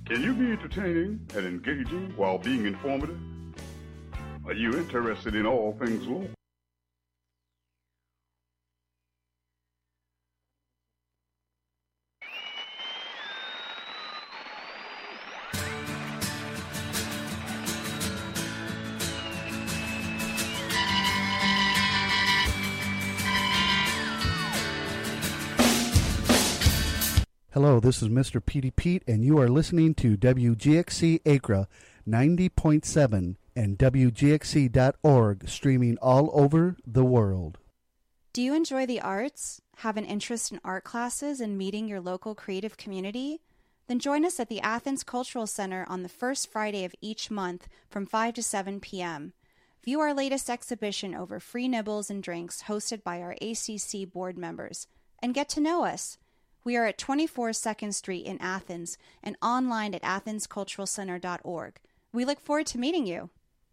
Can you be entertaining and engaging while being informative? Are you interested in all things local? Hello, this is Mr. Petey Pete, and you are listening to WGXC Acra 90.7 and WGXC.org, streaming all over the world. Do you enjoy the arts? Have an interest in art classes and meeting your local creative community? Then join us at the Athens Cultural Center on the first Friday of each month from 5 to 7 p.m. View our latest exhibition over free nibbles and drinks hosted by our ACC board members. And get to know us. We are at 24 2nd Street in Athens and online at athensculturalcenter.org. We look forward to meeting you.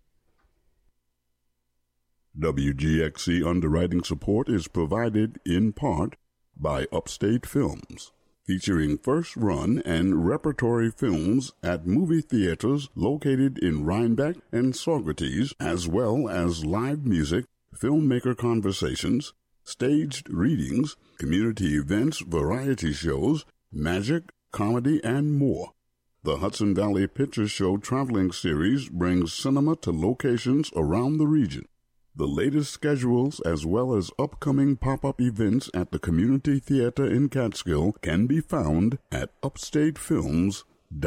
WGXC underwriting support is provided in part by Upstate Films, featuring first-run and repertory films at movie theaters located in Rhinebeck and Saugerties, as well as live music, filmmaker conversations, staged readings, community events, variety shows, magic, comedy, and more. The Hudson Valley Picture Show traveling series brings cinema to locations around the region. The latest schedules as well as upcoming pop-up events at the Community Theater in Catskill can be found at upstatefilms.org.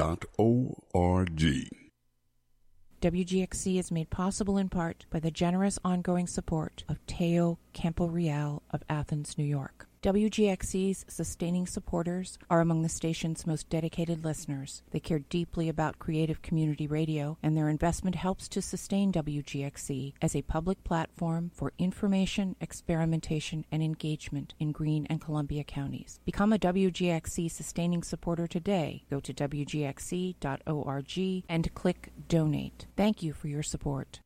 WGXC is made possible in part by the generous ongoing support of Teo Camporeal of Athens, New York. WGXC's sustaining supporters are among the station's most dedicated listeners. They care deeply about creative community radio, and their investment helps to sustain WGXC as a public platform for information, experimentation, and engagement in Greene and Columbia counties. Become a WGXC sustaining supporter today. Go to WGXC.org and click Donate. Thank you for your support.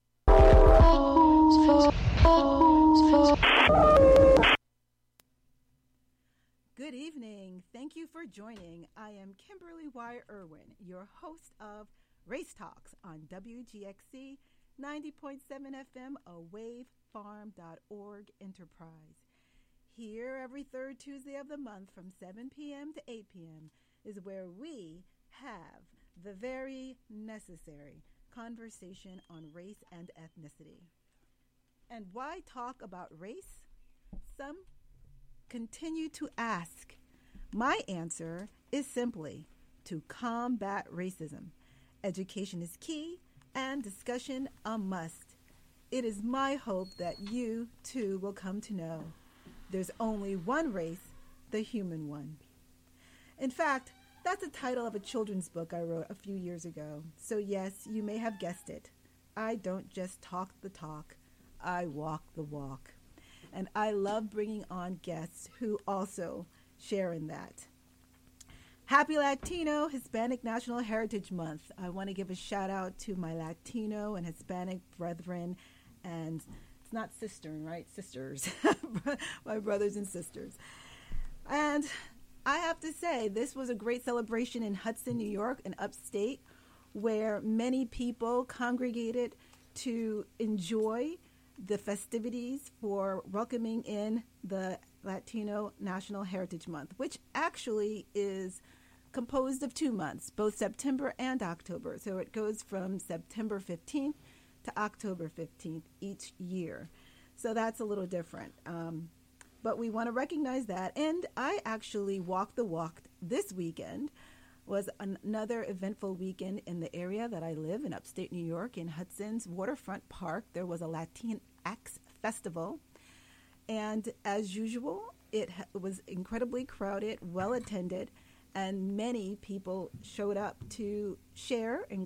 Good evening. Thank you for joining. I am Kimberly Y. Irwin, your host of Race Talks on WGXC 90.7 FM, a wavefarm.org enterprise. Here every third Tuesday of the month from 7 p.m. to 8 p.m. is where we have the very necessary conversation on race and ethnicity. And why talk about race? Some continue to ask. My answer is simply to combat racism. Education is key and discussion a must. It is my hope that you, too, will come to know there's only one race, the human one. In fact, that's the title of a children's book I wrote a few years ago. So yes, you may have guessed it. I don't just talk the talk, I walk the walk. And I love bringing on guests who also share in that. Happy Latino Hispanic National Heritage Month. I want to give a shout out to my Latino and Hispanic brethren, and it's not sistern, right? Sisters, my brothers and sisters. And I have to say, this was a great celebration in Hudson, New York, and upstate, where many people congregated to enjoy the festivities for welcoming in the Latino National Heritage Month, which actually is composed of 2 months, both September and October. So it goes from September 15th to October 15th each year. So that's a little different. But we want to recognize that. And I actually walked the walk this weekend. Was another eventful weekend in the area that I live in upstate New York in Hudson's Waterfront Park. There was a Latinx festival, and as usual, it was incredibly crowded, well attended, and many people showed up to share in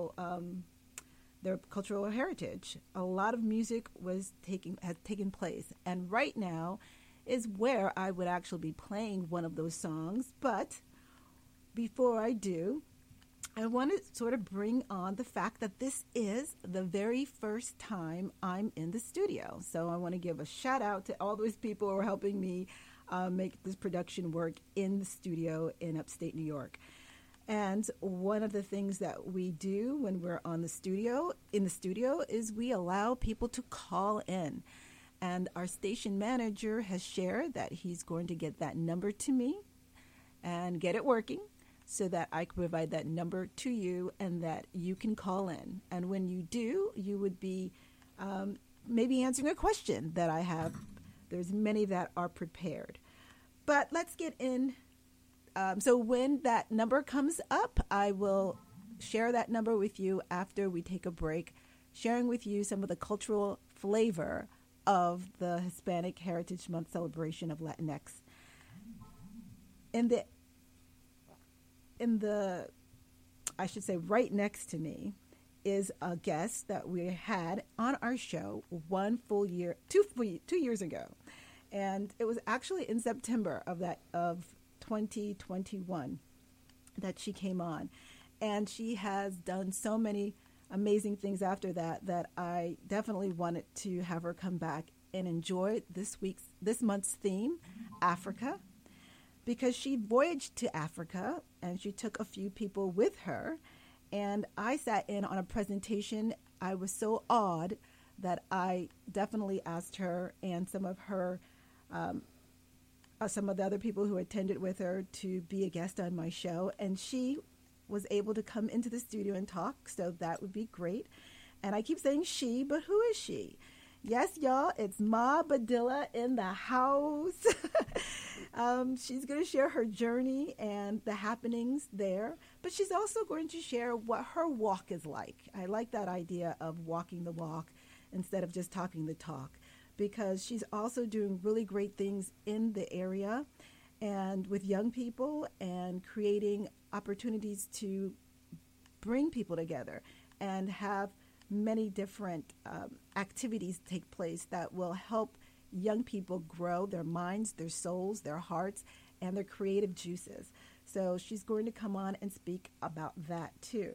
their cultural heritage. A lot of music has taken place, and right now is where I would actually be playing one of those songs, but before I do, I want to sort of bring on the fact that this is the very first time I'm in the studio. So I want to give a shout out to all those people who are helping me make this production work in the studio in upstate New York. And one of the things that we do when we're in the studio is we allow people to call in. And our station manager has shared that he's going to get that number to me and get it working so that I can provide that number to you and that you can call in. And when you do, you would be maybe answering a question that I have. There's many that are prepared. But let's get in. So when that number comes up, I will share that number with you after we take a break, sharing with you some of the cultural flavor of the Hispanic Heritage Month celebration of Latinx. In the, I should say, right next to me is a guest that we had on our show 2 years ago. And it was actually in September of 2021 that she came on. And she has done so many amazing things after that I definitely wanted to have her come back and enjoy this month's theme, Africa, because she voyaged to Africa and she took a few people with her. And I sat in on a presentation. I was so awed that I definitely asked her and some of the other people who attended with her to be a guest on my show. And she was able to come into the studio and talk, so that would be great. And I keep saying she, but who is she? Yes, y'all, it's Ma Badilla in the house. She's going to share her journey and the happenings there, but she's also going to share what her walk is like. I like that idea of walking the walk instead of just talking the talk, because she's also doing really great things in the area and with young people and creating opportunities to bring people together and have many different activities take place that will help young people grow their minds, their souls, their hearts, and their creative juices. So she's going to come on and speak about that too.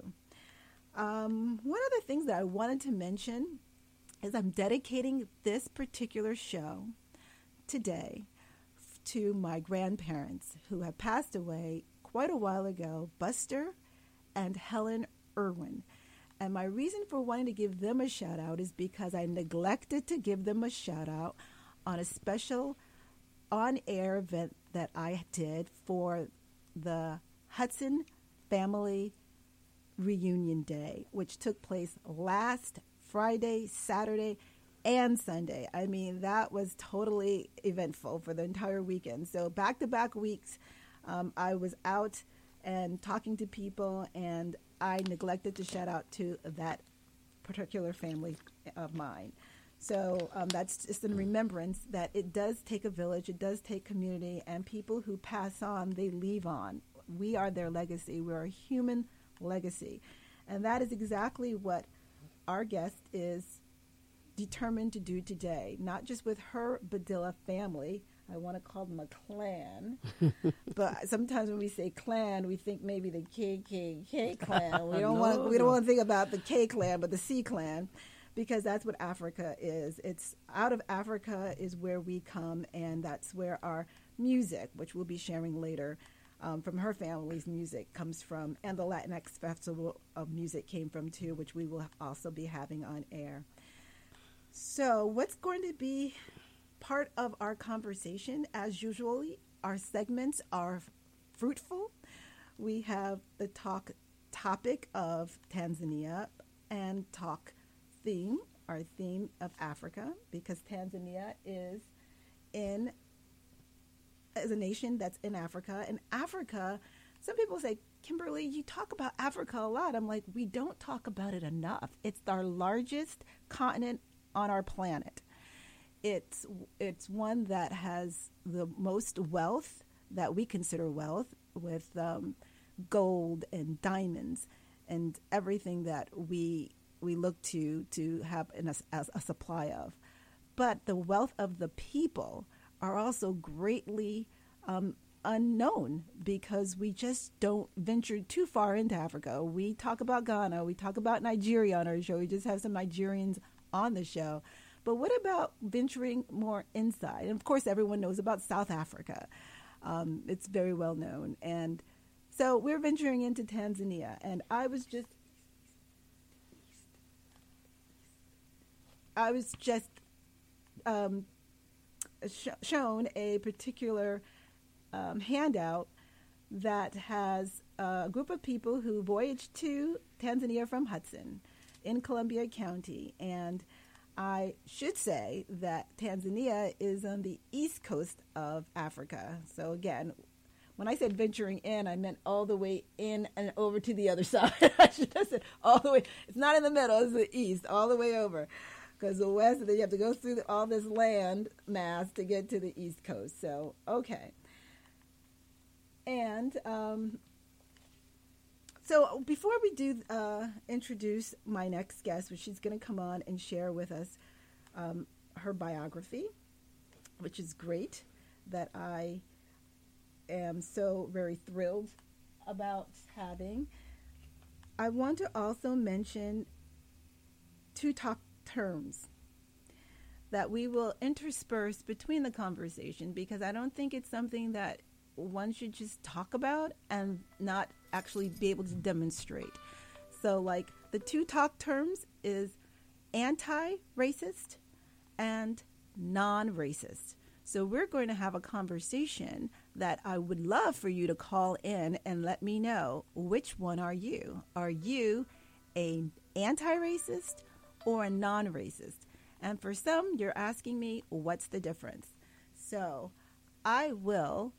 One of the things that I wanted to mention is I'm dedicating this particular show today to my grandparents who have passed away quite a while ago, Buster and Helen Irwin. And my reason for wanting to give them a shout out is because I neglected to give them a shout out on a special on-air event that I did for the Hudson Family Reunion Day, which took place last Friday, Saturday, and Sunday. I mean, that was totally eventful for the entire weekend. So back-to-back weeks, I was out and talking to people, and I neglected to shout out to that particular family of mine. So that's just in remembrance that it does take a village, it does take community, and people who pass on, they leave on. We are their legacy. We're a human legacy. And that is exactly what our guest is determined to do today, not just with her Badilla family. I want to call them a clan, but sometimes when we say clan, we think maybe the KKK clan. We don't want to think about the K clan, but the C clan, because that's what Africa is. It's out of Africa is where we come, and that's where our music, which we'll be sharing later, from her family's music comes from, and the Latinx Festival of Music came from too, which we will also be having on air. So what's going to be part of our conversation, as usually, our segments are fruitful. We have the topic of Tanzania and our theme of Africa, because Tanzania is a nation that's in Africa. And Africa, some people say, Kimberly, you talk about Africa a lot. I'm like, we don't talk about it enough. It's our largest continent on our planet. It's one that has the most wealth that we consider wealth, with gold and diamonds and everything that we look to have as a supply of. But the wealth of the people are also greatly unknown, because we just don't venture too far into Africa. We talk about Ghana, we talk about Nigeria on our show. We just have some Nigerians on the show. But what about venturing more inside? And of course, everyone knows about South Africa. It's very well known. And So we're venturing into Tanzania, and I was just shown a particular handout that has a group of people who voyaged to Tanzania from Hudson in Columbia County. And I should say that Tanzania is on the east coast of Africa. So again, when I said venturing in, I meant all the way in and over to the other side. I should have said all the way. It's not in the middle, it's the east, all the way over. Because the west, you have to go through all this land mass to get to the east coast. So, okay. And so before we do introduce my next guest, which she's going to come on and share with us her biography, which is great, that I am so very thrilled about having. I want to also mention two top terms that we will intersperse between the conversation, because I don't think it's something that one should just talk about and not actually be able to demonstrate. So like the two talk terms is anti-racist and non-racist. So we're going to have a conversation that I would love for you to call in and let me know, which one are you? Are you an anti-racist or a non-racist? And for some, you're asking me, what's the difference? So I will,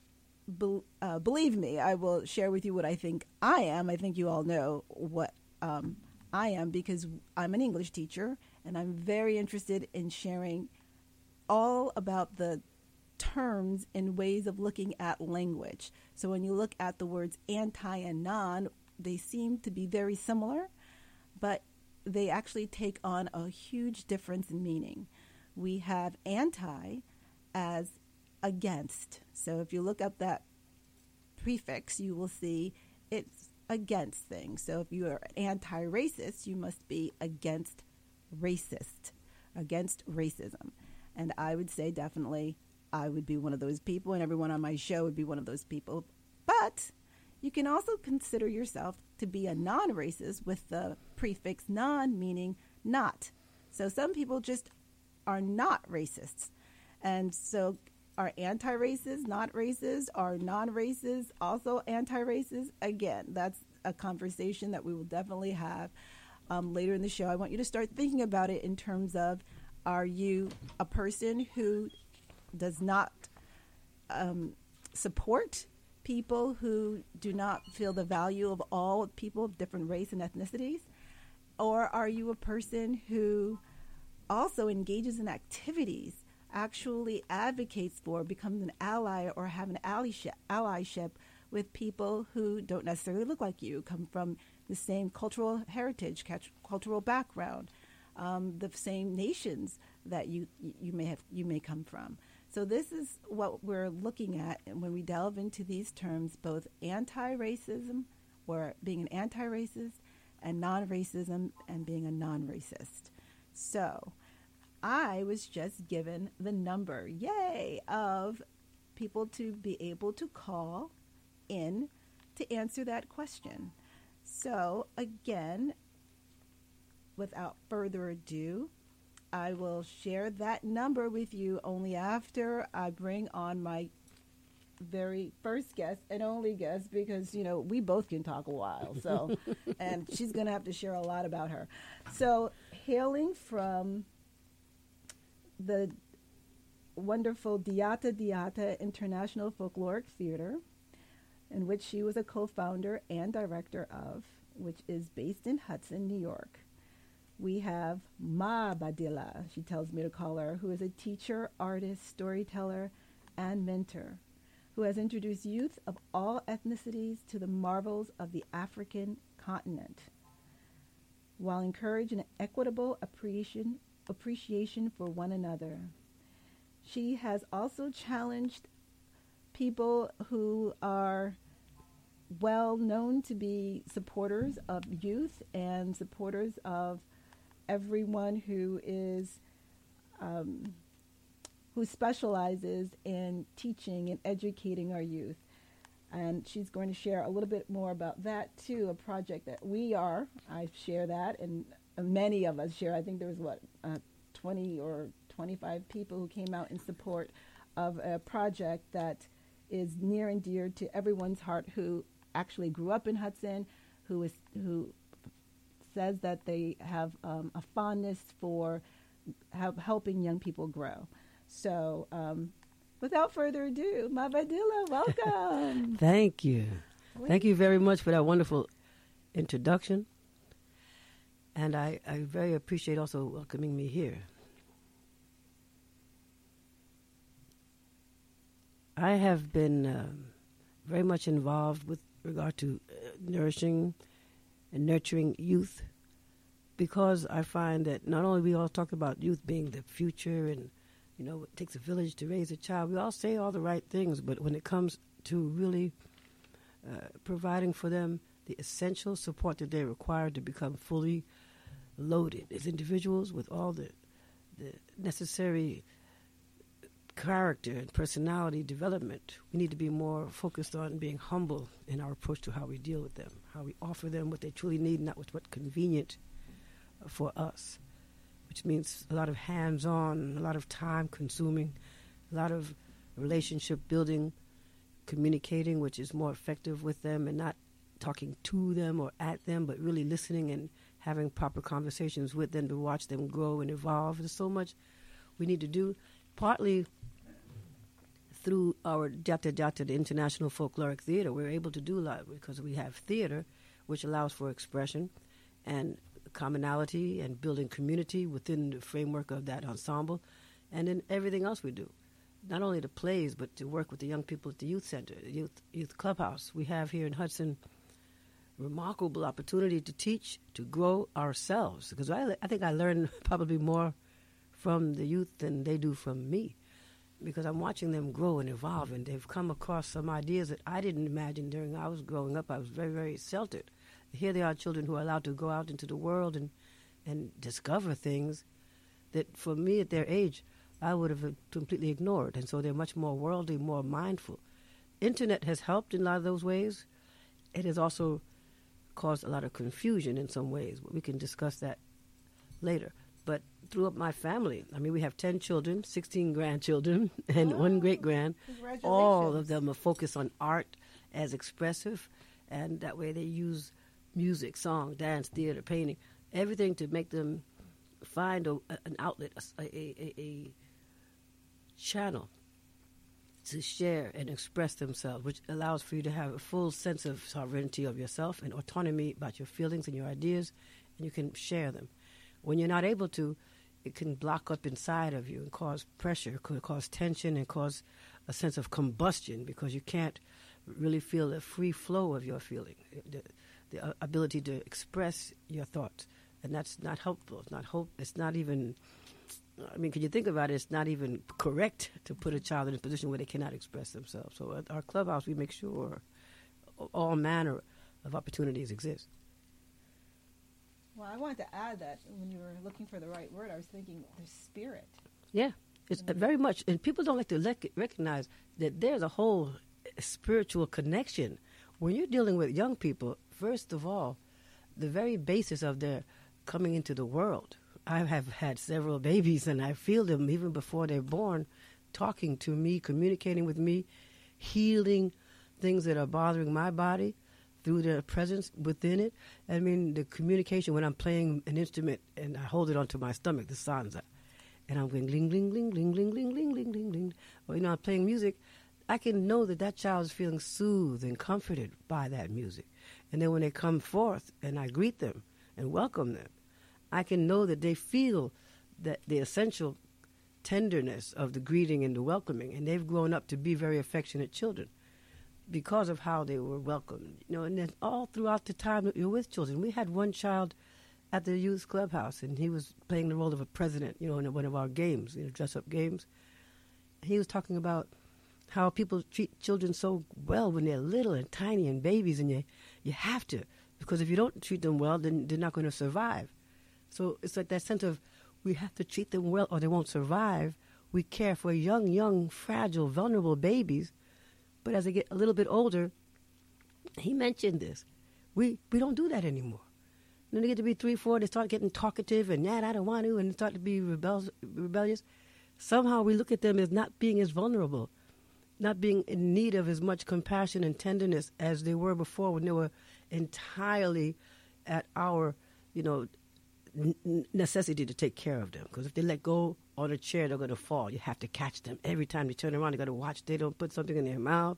believe me, I will share with you what I think I am. I think you all know what I am, because I'm an English teacher, and I'm very interested in sharing all about the terms and ways of looking at language. So when you look at the words anti and non, they seem to be very similar, but they actually take on a huge difference in meaning. We have anti as against. So if you look up that prefix, you will see it's against things. So if you are anti-racist, you must be against racist, against racism. And I would say definitely I would be one of those people, and everyone on my show would be one of those people. But you can also consider yourself to be a non-racist with the prefix non, meaning not. So some people just are not racists. And so are anti-racist, not racist, are non-racist, also anti-racist? Again, that's a conversation that we will definitely have later in the show. I want you to start thinking about it in terms of, are you a person who does not support people who do not feel the value of all people of different race and ethnicities? Or are you a person who also engages in activities, actually advocates for, becomes an ally, or have an allyship with people who don't necessarily look like you, come from the same cultural heritage, cultural background, the same nations that you may come from? So this is what we're looking at when we delve into these terms, both anti-racism, or being an anti-racist, and non-racism, and being a non-racist. So I was just given the number, yay, of people to be able to call in to answer that question. So again, without further ado, I will share that number with you only after I bring on my very first guest and only guest, because, you know, we both can talk a while. So, and she's going to have to share a lot about her. So, hailing from the wonderful Diata Diata International Folkloric Theater, in which she was a co-founder and director of, which is based in Hudson, New York, we have Ma Badila, she tells me to call her, who is a teacher, artist, storyteller, and mentor, who has introduced youth of all ethnicities to the marvels of the African continent, while encouraging an equitable appreciation for one another. She has also challenged people who are well known to be supporters of youth and supporters of everyone who is who specializes in teaching and educating our youth. And she's going to share a little bit more about that, too, a project that I share that, and many of us share. I think there was, 20 or 25 people who came out in support of a project that is near and dear to everyone's heart who actually grew up in Hudson, who says that they have a fondness for helping young people grow. So without further ado, Mavadila, welcome. Thank you. Thank you very much for that wonderful introduction. And I very appreciate also welcoming me here. I have been very much involved with regard to nourishing and nurturing youth, because I find that not only we all talk about youth being the future and, it takes a village to raise a child, we all say all the right things, but when it comes to really providing for them the essential support that they require to become fully loaded as individuals with all the necessary character and personality development, we need to be more focused on being humble in our approach to how we deal with them, how we offer them what they truly need, not what's convenient for us, which means a lot of hands-on, a lot of time-consuming, a lot of relationship building, communicating, which is more effective with them and not talking to them or at them, but really listening and having proper conversations with them to watch them grow and evolve. There's so much we need to do, partly through our Jata, the International Folkloric Theater. We're able to do a lot because we have theater, which allows for expression and commonality and building community within the framework of that ensemble, and then everything else we do. Not only the plays, but to work with the young people at the youth center, the youth clubhouse. We have here in Hudson remarkable opportunity to teach, to grow ourselves, because I think I learn probably more from the youth than they do from me, because I'm watching them grow and evolve, and they've come across some ideas that I didn't imagine during I was growing up. I was very, very sheltered. Here they are, children who are allowed to go out into the world and discover things that for me at their age I would have completely ignored, and so they're much more worldly, more mindful. Internet has helped in a lot of those ways. It has also caused a lot of confusion in some ways, but we can discuss that later. But through my family, we have 10 children, 16 grandchildren, and one great-grand. All of them are focused on art as expressive, and that way they use music, song, dance, theater, painting, everything to make them find an outlet, a channel to share and express themselves, which allows for you to have a full sense of sovereignty of yourself and autonomy about your feelings and your ideas, and you can share them. When you're not able to, it can block up inside of you and cause pressure, could cause tension, and cause a sense of combustion, because you can't really feel the free flow of your feeling, the ability to express your thoughts. And that's not helpful. It's not even, can you think about it, it's not even correct to put a child in a position where they cannot express themselves. So at our clubhouse, we make sure all manner of opportunities exist. Well, I wanted to add that when you were looking for the right word, I was thinking the spirit. Yeah, it's very much, and people don't like to recognize that there's a whole spiritual connection. When you're dealing with young people, first of all, the very basis of their coming into the world. I have had several babies, and I feel them even before they're born, talking to me, communicating with me, healing things that are bothering my body through their presence within it. The communication when I'm playing an instrument and I hold it onto my stomach, the sansa, and I'm going gling, gling, gling, gling, gling, gling, gling, gling, gling, gling. Or, I'm playing music, I can know that child is feeling soothed and comforted by that music. And then when they come forth and I greet them and welcome them, I can know that they feel that the essential tenderness of the greeting and the welcoming, and they've grown up to be very affectionate children because of how they were welcomed. And then all throughout the time that you're with children, we had one child at the youth clubhouse, and he was playing the role of a president, in one of our games, dress-up games. He was talking about how people treat children so well when they're little and tiny and babies, and you have to, because if you don't treat them well, then they're not going to survive. So it's like that sense of we have to treat them well or they won't survive. We care for young, fragile, vulnerable babies, but as they get a little bit older, He mentioned this. We don't do that anymore. When they get to be 3, 4, they start getting talkative and I don't want to, and start to be rebellious. Somehow we look at them as not being as vulnerable, not being in need of as much compassion and tenderness as they were before, when they were entirely at our, necessity to take care of them. Because if they let go on a chair, they're going to fall. You have to catch them. Every time they turn around, you got to watch they don't put something in their mouth.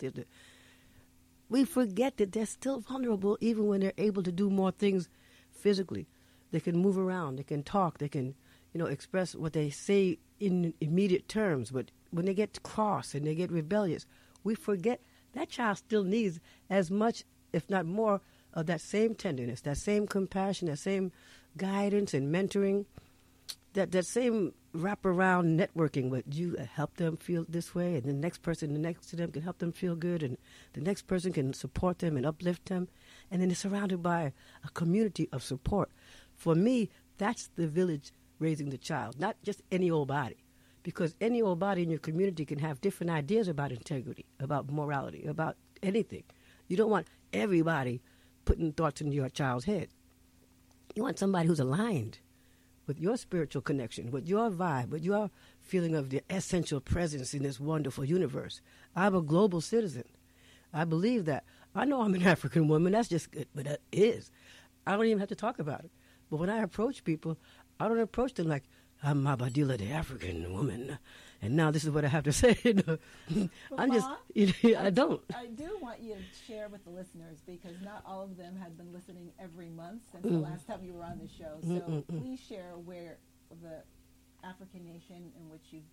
We forget that they're still vulnerable even when they're able to do more things physically. They can move around. They can talk. They can, express what they say in immediate terms. But when they get cross and they get rebellious, we forget that child still needs as much, if not more, of that same tenderness, that same compassion, that same guidance and mentoring, that same wraparound networking. But you help them feel this way, and the next person next to them can help them feel good, and the next person can support them and uplift them. And then they're surrounded by a community of support. For me, that's the village raising the child, not just any old body. Because any old body in your community can have different ideas about integrity, about morality, about anything. You don't want everybody putting thoughts in your child's head. You want somebody who's aligned with your spiritual connection, with your vibe, with your feeling of the essential presence in this wonderful universe. I'm a global citizen. I believe that. I know I'm an African woman. That's just good, but that is. I don't even have to talk about it. But when I approach people, I don't approach them like, I'm Mabadila, the African woman, and now this is what I have to say. I'm just, I don't. I do want you to share with the listeners, because not all of them had been listening every month since the last time you were on the show. So please share where the African nation in which you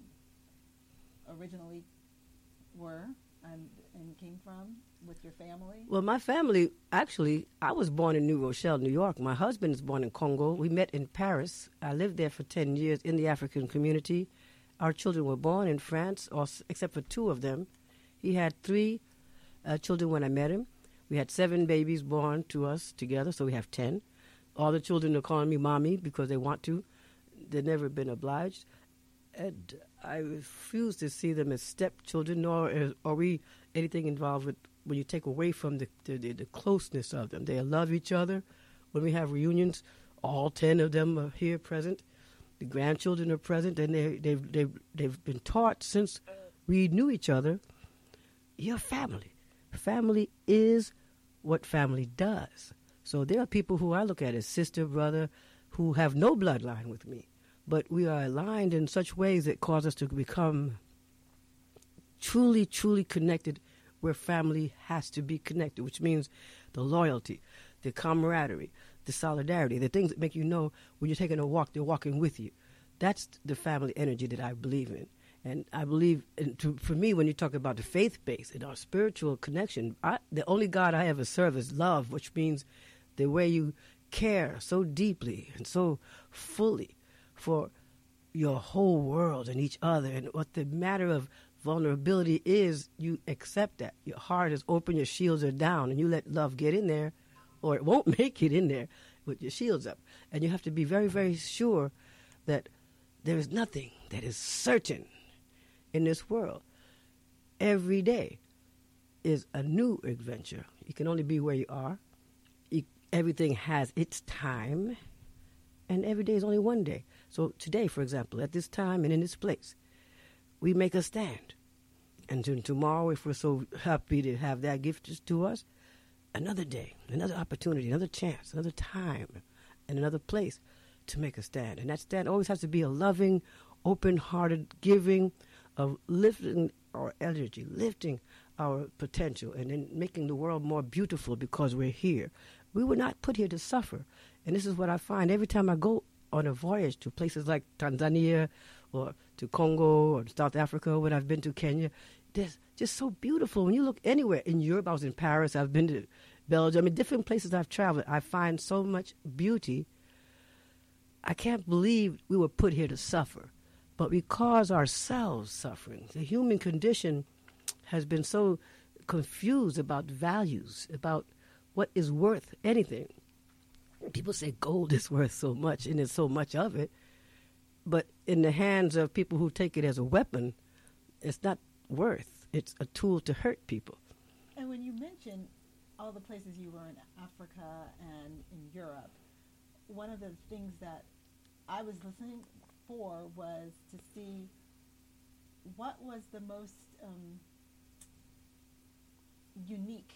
originally were and came from with your family. Well, my family, actually, I was born in New Rochelle, New York. My husband is born in Congo. We met in Paris. I lived there for 10 years in the African community. Our children were born in France, except for 2 of them. He had 3 children when I met him. We had 7 babies born to us together, so we have 10. All the children are calling me mommy because they want to. They've never been obliged. And I refuse to see them as stepchildren, nor are we anything involved with when you take away from the closeness of them. They love each other. When we have reunions, all 10 of them are here present. The grandchildren are present, and they've been taught since we knew each other, you're family. Family is what family does. So there are people who I look at as sister, brother, who have no bloodline with me. But we are aligned in such ways that cause us to become truly, truly connected where family has to be connected, which means the loyalty, the camaraderie, the solidarity, the things that make you know when you're taking a walk, they're walking with you. That's the family energy that I believe in. And I believe, for me, when you talk about the faith base and our spiritual connection, the only God I ever serve is love, which means the way you care so deeply and so fully for your whole world and each other, and what the matter of vulnerability is, you accept that. Your heart is open, your shields are down, and you let love get in there, or it won't make it in there with your shields up. And you have to be very, very sure that there is nothing that is certain in this world. Every day is a new adventure. You can only be where you are. Everything has its time, and every day is only one day. So today, for example, at this time and in this place, we make a stand. And tomorrow, if we're so happy to have that gift to us, another day, another opportunity, another chance, another time, and another place to make a stand. And that stand always has to be a loving, open-hearted giving of lifting our energy, lifting our potential, and then making the world more beautiful because we're here. We were not put here to suffer. And this is what I find every time I go on a voyage to places like Tanzania or to Congo or South Africa, when I've been to Kenya. It's just so beautiful. When you look anywhere in Europe, I was in Paris, I've been to Belgium, different places I've traveled, I find so much beauty. I can't believe we were put here to suffer, but we cause ourselves suffering. The human condition has been so confused about values, about what is worth anything. People say gold is worth so much, and there's so much of it. But in the hands of people who take it as a weapon, it's not worth. It's a tool to hurt people. And when you mention all the places you were in Africa and in Europe, one of the things that I was listening for was to see what was the most unique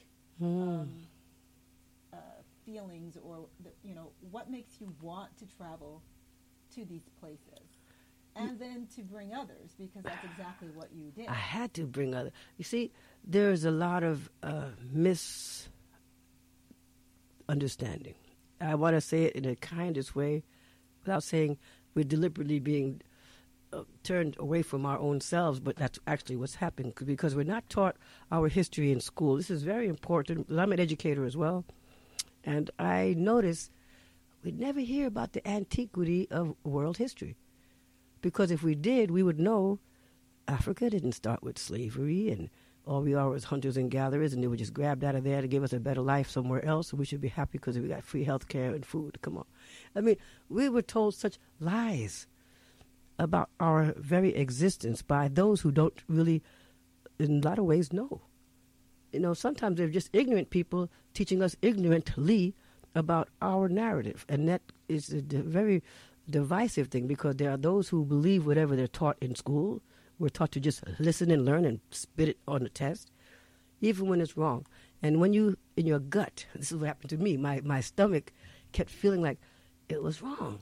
feelings, or what makes you want to travel to these places, and then to bring others, because that's exactly what you did. I had to bring others. You see, there's a lot of misunderstanding. I want to say it in the kindest way, without saying we're deliberately being turned away from our own selves, but that's actually what's happened, because we're not taught our history in school. This is very important. I'm an educator as well, and I notice we never hear about the antiquity of world history, because if we did, we would know Africa didn't start with slavery, and all we are was hunters and gatherers, and they were just grabbed out of there to give us a better life somewhere else, and we should be happy because we got free health care and food. Come on. I mean, we were told such lies about our very existence by those who don't really, in a lot of ways, know. Sometimes they're just ignorant people teaching us ignorantly about our narrative, and that is a very divisive thing, because there are those who believe whatever they're taught in school. We're taught to just listen and learn and spit it on the test, even when it's wrong. And when you, in your gut, this is what happened to me, my stomach kept feeling like it was wrong.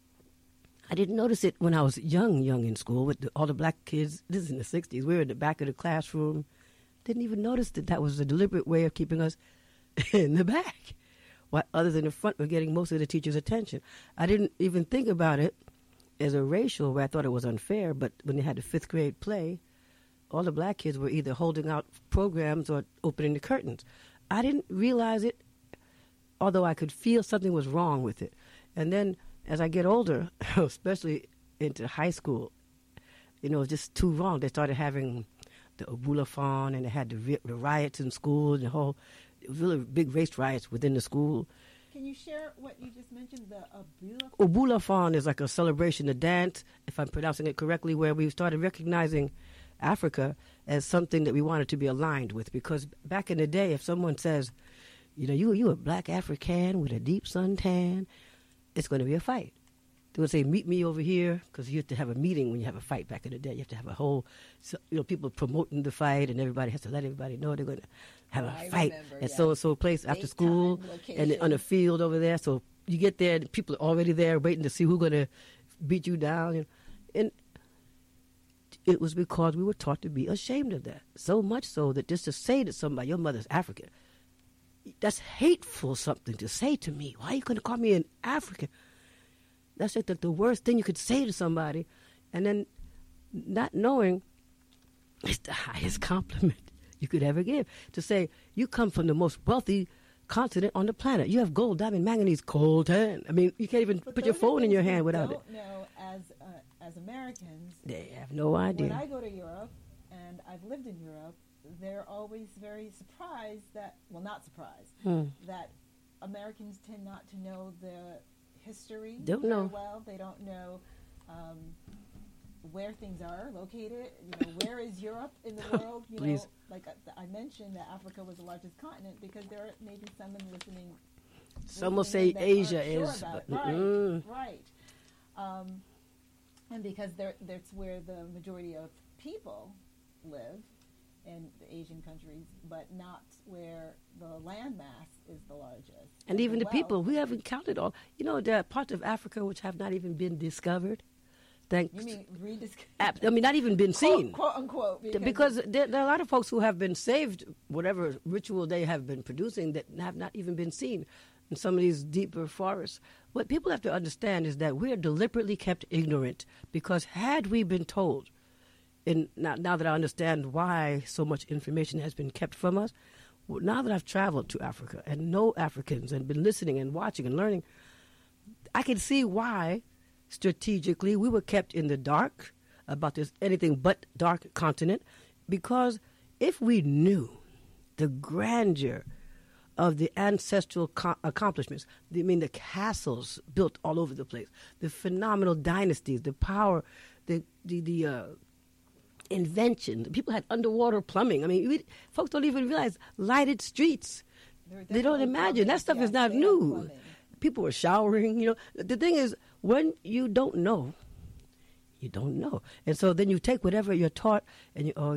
I didn't notice it when I was young in school with all the black kids. This is in the 60s. We were in the back of the classroom. Didn't even notice that was a deliberate way of keeping us in the back, while others in the front were getting most of the teacher's attention. I didn't even think about it as a racial, where I thought it was unfair, but when they had the 5th grade play, all the black kids were either holding out programs or opening the curtains. I didn't realize it, although I could feel something was wrong with it. And then as I get older, especially into high school, it was just too wrong. They started having the Obulafon, and they had the riots in school, and the whole really big race riots within the school. Can you share what you just mentioned, the Obulafon? Obulafon is like a celebration, a dance, if I'm pronouncing it correctly, where we started recognizing Africa as something that we wanted to be aligned with. Because back in the day, if someone says, you a black African with a deep suntan, it's going to be a fight. They would say, meet me over here, because you have to have a meeting when you have a fight back in the day. You have to have a whole, people promoting the fight, and everybody has to let everybody know they're going to have a fight at so-and-so place after school, and on a field over there. So you get there, and people are already there waiting to see who's going to beat you down. And it was because we were taught to be ashamed of that. So much so that just to say to somebody, your mother's African, that's hateful something to say to me. Why are you going to call me an African? That's like the worst thing you could say to somebody. And then not knowing it's the highest compliment you could ever give. To say, you come from the most wealthy continent on the planet. You have gold, diamond, manganese, coltan. I mean, you can't even put your phone in your hand without it. Don't know as Americans. They have no idea. When I go to Europe, and I've lived in Europe, they're always very surprised that, well, not surprised, that Americans tend not to know the history don't know well. They don't know where things are located. Where is Europe in the world? Please. Like I mentioned that Africa was the largest continent, because there may be someone listening. Some will say Asia is. Sure right. And because that's where the majority of people live in the Asian countries, but not where the landmass is the largest. And even the people, we haven't counted all. There are parts of Africa which have not even been discovered. You mean rediscovered? I mean, not even been seen. Quote unquote. Because there are a lot of folks who have been saved, whatever ritual they have been producing, that have not even been seen in some of these deeper forests. What people have to understand is that we are deliberately kept ignorant, because had we been told, and now that I understand why so much information has been kept from us, now that I've traveled to Africa and know Africans and been listening and watching and learning, I can see why strategically we were kept in the dark about this anything but dark continent, because if we knew the grandeur of the ancestral accomplishments, the castles built all over the place, the phenomenal dynasties, the power, the invention. People had underwater plumbing. I mean, folks don't even realize lighted streets They don't imagine. That stuff is not new. People were showering, The thing is, when you don't know, you don't know. And so then you take whatever you're taught and we're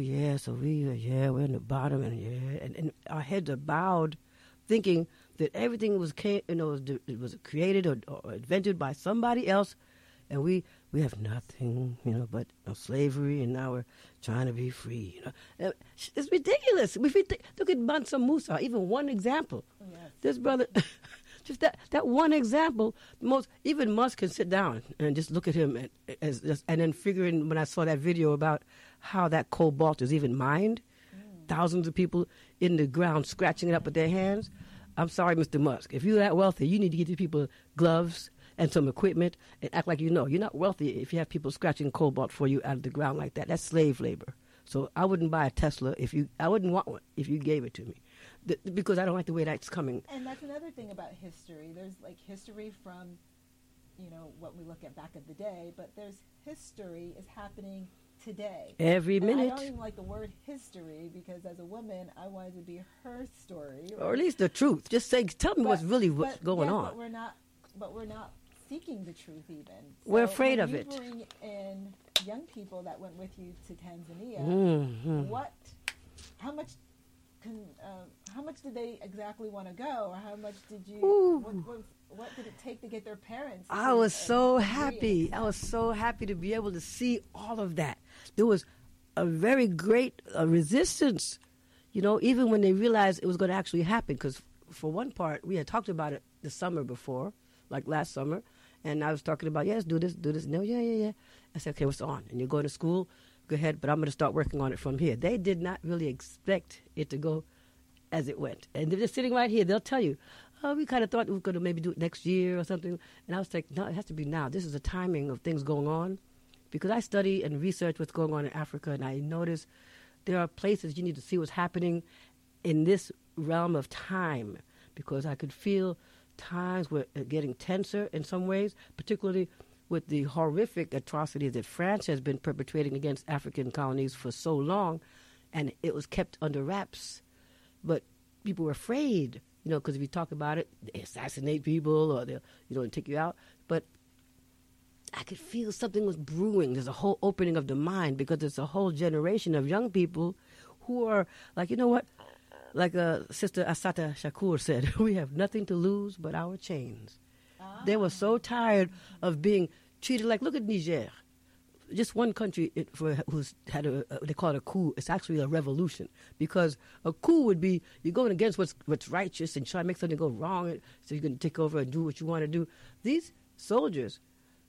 in the bottom and our heads are bowed thinking that everything was created or invented by somebody else, and we have nothing, but slavery, and now we're trying to be free. It's ridiculous. Look at Mansa Musa, even one example. Yes. This brother, just that one example. Even Musk can sit down and just look at him and then figuring. When I saw that video about how that cobalt is even mined, thousands of people in the ground scratching it up with their hands. I'm sorry, Mr. Musk. If you're that wealthy, you need to get these people gloves and some equipment and act like you know. You're not wealthy if you have people scratching cobalt for you out of the ground like that. That's slave labor. So I wouldn't buy a Tesla I wouldn't want one if you gave it to me, because I don't like the way that's coming. And that's another thing about history. There's history from, what we look at back in the day, but there's history is happening today. Every minute. I don't even like the word history, because as a woman, I want it to be her story. Right? Or at least the truth. Just tell me what's going on. But we're not seeking the truth even. So we're afraid of it. Bring in young people that went with you to Tanzania. How much did they exactly want to go, or how much did you? What did it take to get their parents? I was so happy. I was so happy to be able to see all of that. There was a very great resistance, even when they realized it was going to actually happen. Because for one part, we had talked about it the summer before, like last summer, and I was talking about, yes, do this. No, yeah. I said, okay, what's on? And you're going to school, go ahead, but I'm going to start working on it from here. They did not really expect it to go as it went. And they're just sitting right here. They'll tell you, we kind of thought we were going to maybe do it next year or something. And I was like, no, it has to be now. This is the timing of things going on. Because I study and research what's going on in Africa, and I notice there are places you need to see what's happening in this realm of time. Because I could feel times were getting tenser in some ways, particularly with the horrific atrocities that France has been perpetrating against African colonies for so long, and it was kept under wraps. But people were afraid, because if you talk about it, they assassinate people or they'll take you out. But I could feel something was brewing. There's a whole opening of the mind, because there's a whole generation of young people who are like, like Sister Assata Shakur said, we have nothing to lose but our chains. They were so tired of being treated like, look at Niger. Just one country who's had they call it a coup. It's actually a revolution, because a coup would be you're going against what's righteous and try to make something go wrong, so you're going to take over and do what you want to do. These soldiers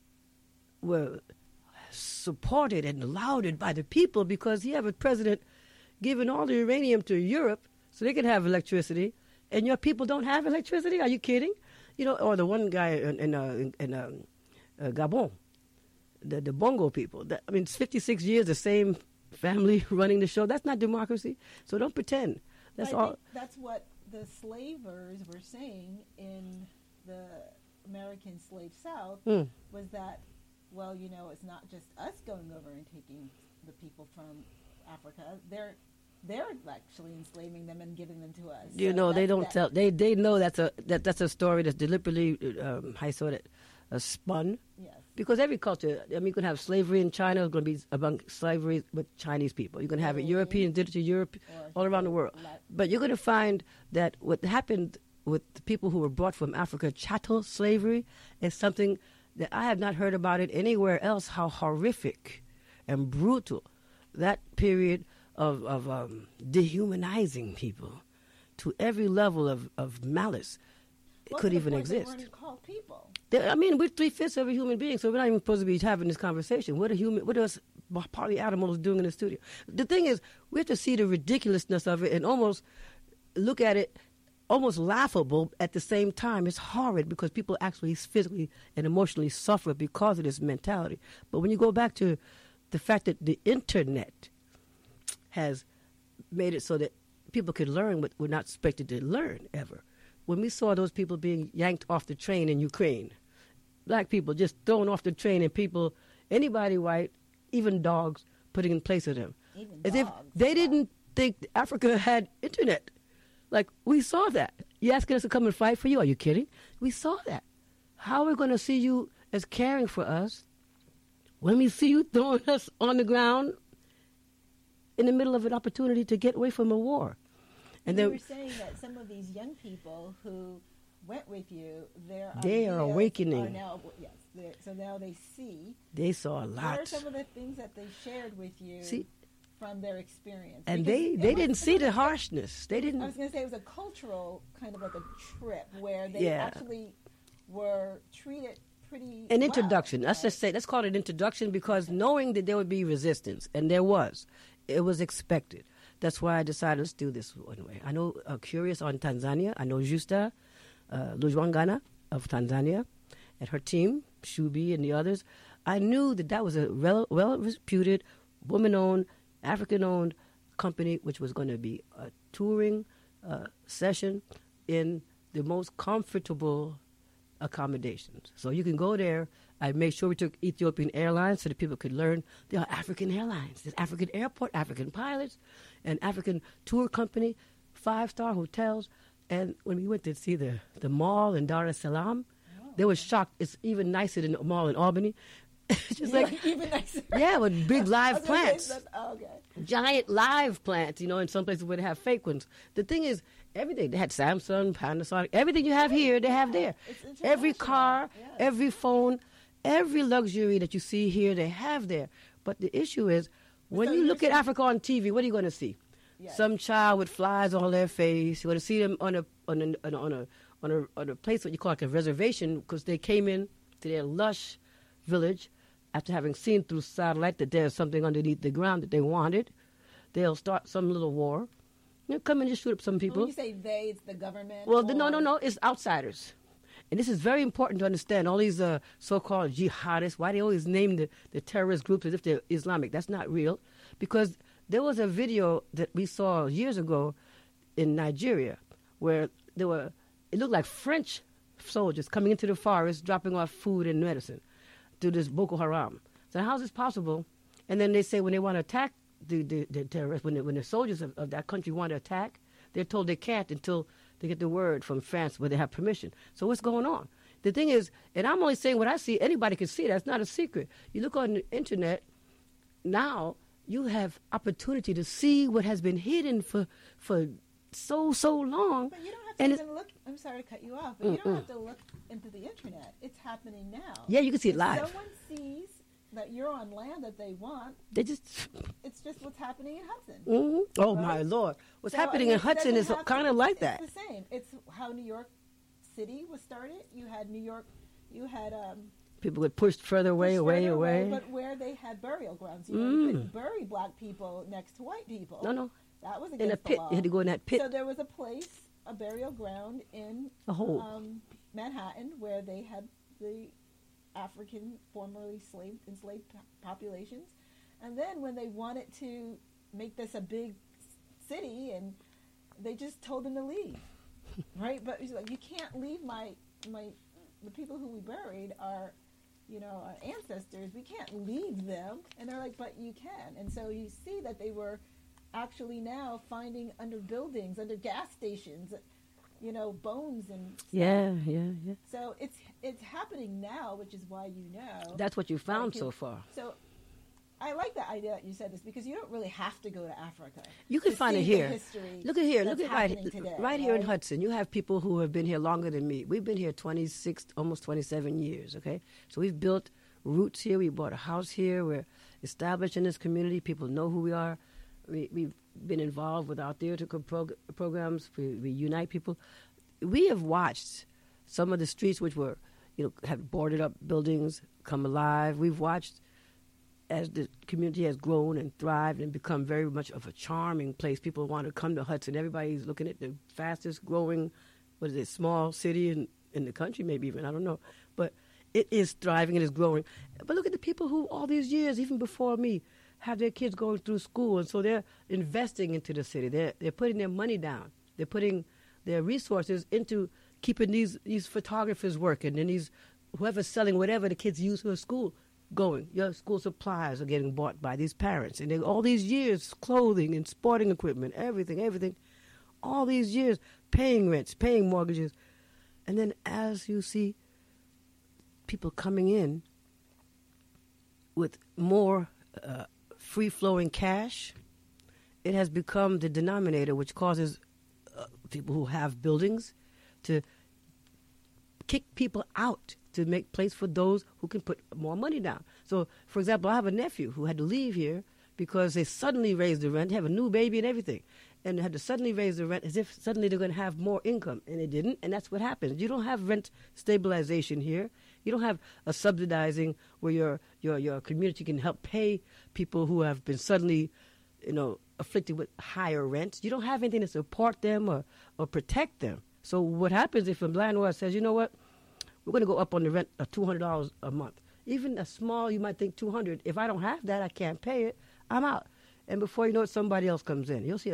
were supported and lauded by the people, because you have a president giving all the uranium to Europe so they can have electricity, and your people don't have electricity? Are you kidding? Or the one guy in Gabon, the Bongo people. It's 56 years, the same family running the show. That's not democracy. So don't pretend. That's all. That's what the slavers were saying in the American slave South, was that, it's not just us going over and taking the people from Africa. They're actually enslaving them and giving them to us. They don't tell. They know that's a story that's deliberately spun. Yes. Because every culture, you can have slavery in China. It's going to be among slavery with Chinese people. You can have it European, did it to Europe, all around the world. But you're going to find that what happened with the people who were brought from Africa, chattel slavery, is something that I have not heard about it anywhere else. How horrific and brutal that period of dehumanizing people to every level of malice could even exist. They weren't called people. We're 3/5 of a human being, so we're not even supposed to be having this conversation. What are partly animals doing in the studio? The thing is, we have to see the ridiculousness of it and almost look at it almost laughable at the same time. It's horrid, because people actually physically and emotionally suffer because of this mentality. But when you go back to the fact that the internet has made it so that people could learn what we're not expected to learn ever. When we saw those people being yanked off the train in Ukraine, black people just thrown off the train, and people, anybody white, even dogs, putting in place of them. Even as dogs. If they didn't think Africa had internet. Like, we saw that. You asking us to come and fight for you? Are you kidding? We saw that. How are we going to see you as caring for us when we see you throwing us on the ground in the middle of an opportunity to get away from a war? And you then were saying that some of these young people who went with you, they are awakening. Are now, yes, so now they see. They saw a lot. What are some of the things that they shared with you from their experience? And they didn't see the harshness. They didn't. I was going to say it was a cultural kind of like a trip where they actually were treated pretty an well. Introduction. Let's call it an introduction, because knowing that there would be resistance, and there was, it was expected. That's why I decided let's do this one way. I know Curious on Tanzania. I know Justa Lujwangana of Tanzania and her team, Shubi and the others. I knew that was a well-reputed, woman-owned, African-owned company, which was going to be a touring session in the most comfortable accommodations. So you can go there. I made sure we took Ethiopian Airlines so that people could learn there are African airlines. There's African airport, African pilots, and African tour company, 5-star hotels. And when we went to see the mall in Dar es Salaam, they were shocked. It's even nicer than the mall in Albany. It's just like even nicer. Yeah, with big live plants. Okay. Giant live plants, in some places where they have fake ones. The thing is, everything. They had Samsung, Panasonic, everything you have here, they have there. Every car, every phone, every luxury that you see here, they have there. But the issue is, when you look at Africa on TV, what are you going to see? Yes. Some child with flies on their face. You're going to see them on a place what you call like a reservation, because they came in to their lush village after having seen through satellite that there's something underneath the ground that they wanted. They'll start some little war. Come and just shoot up some people. When you say they, it's the government? Well, no, it's outsiders. And this is very important to understand. All these so-called jihadists, why they always name the terrorist groups as if they're Islamic. That's not real. Because there was a video that we saw years ago in Nigeria where it looked like French soldiers coming into the forest, dropping off food and medicine to this Boko Haram. So how is this possible? And then they say when they want to attack the terrorists, when the soldiers of that country want to attack, they're told they can't until they get the word from France where they have permission. So what's going on? The thing is, and I'm only saying what I see, anybody can see, that's not a secret. You look on the internet, now you have opportunity to see what has been hidden for so long. But you don't have to even look, I'm sorry to cut you off, but you don't have to look into the internet. It's happening now. Yeah, you can see it if live. Someone sees that you're on land that they want, it's just what's happening in Hudson. Mm-hmm. Oh, right? My Lord. What's happening in Hudson is kind of like that. It's the same. It's how New York City was started. You had New York, people get pushed further away. But where they had burial grounds. You couldn't bury black people next to white people. No. That was against in a pit. The law. You had to go in that pit. So there was a place, a burial ground in Manhattan, where they had the African formerly enslaved populations. And then when they wanted to make this a big city, and they just told them to leave, right? But it's like, you can't leave the people who we buried are, our ancestors. We can't leave them. And they're like, but you can. And so you see that they were actually now finding under buildings, under gas stations, bones and stuff. Yeah. So it's happening now, which is why That's what you found so far. So I like the idea that you said this, because you don't really have to go to Africa. You can find it here. Look at here. Look at right here in Hudson. You have people who have been here longer than me. We've been here 26, almost 27 years, okay? So we've built roots here. We bought a house here. We're established in this community. People know who we are. We've been involved with our theatrical programs. We unite people. We have watched some of the streets which were, have boarded up buildings come alive. We've watched as the community has grown and thrived and become very much of a charming place. People want to come to Hudson. Everybody's looking at the fastest growing, small city in the country, maybe even, I don't know. But it is thriving, it is growing. But look at the people who all these years, even before me, have their kids going through school, and so they're investing into the city. They're putting their money down. They're putting their resources into keeping these photographers working, and these whoever's selling whatever the kids use for school going. Your school supplies are getting bought by these parents, and all these years, clothing and sporting equipment, everything, all these years, paying rents, paying mortgages. And then as you see people coming in with more free-flowing cash, it has become the denominator, which causes people who have buildings to kick people out to make place for those who can put more money down. So, for example, I have a nephew who had to leave here because they suddenly raised the rent, have a new baby and everything, and had to suddenly raise the rent as if suddenly they're going to have more income, and they didn't, and that's what happens. You don't have rent stabilization here. You don't have a subsidizing where your community can help pay people who have been suddenly, afflicted with higher rents. You don't have anything to support them or protect them. So what happens if a landlord says, you know what, we're going to go up on the rent of $200 a month. Even a small, you might think $200. If I don't have that, I can't pay it, I'm out. And before you know it, somebody else comes in. You'll see a